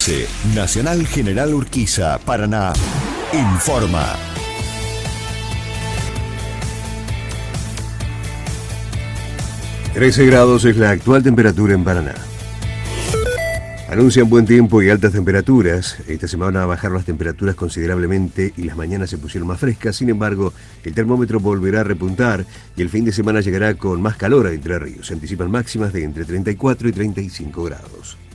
Nacional General Urquiza, Paraná, informa. 13 grados es la actual temperatura en Paraná. Anuncian buen tiempo y altas temperaturas. Esta semana van a bajar las temperaturas considerablemente y las mañanas se pusieron más frescas. Sin embargo, el termómetro volverá a repuntar y el fin de semana llegará con más calor a Entre Ríos. Se anticipan máximas de entre 34 y 35 grados.